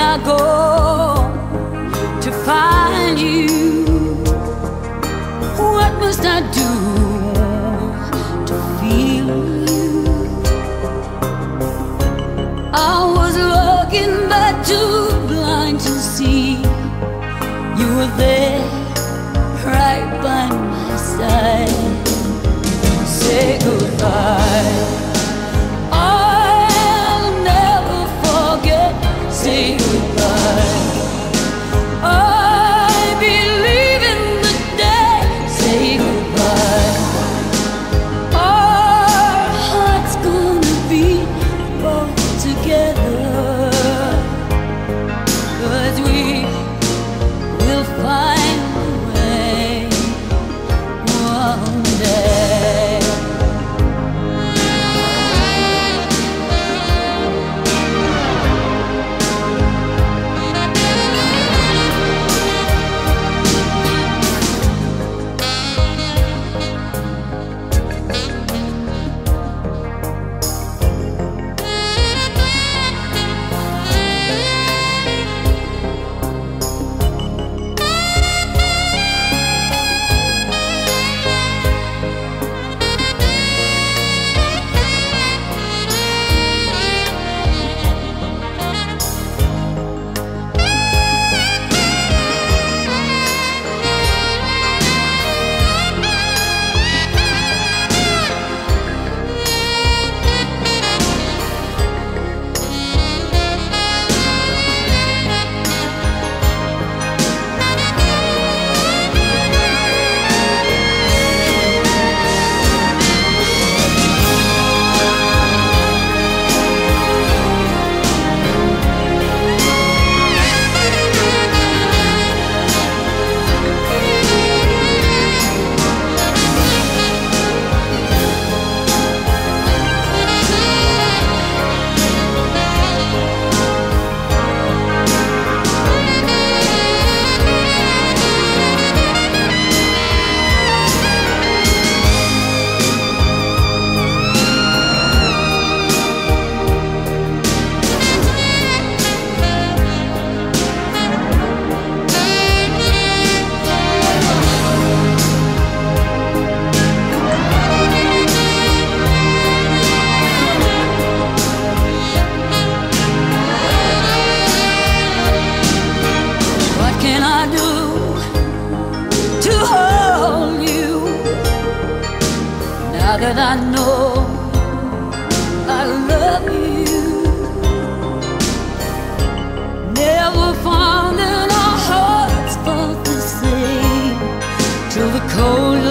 I go to find you? What must I do to feel you? I was looking but too blind to see you were there right by my side. Say goodbye. I'll never forget. Say goodbye. I believe in the day. Say goodbye. Our hearts gonna be both together, 'cause we will find a way one day. Now that I know I love you, never found that our hearts felt the same till the cold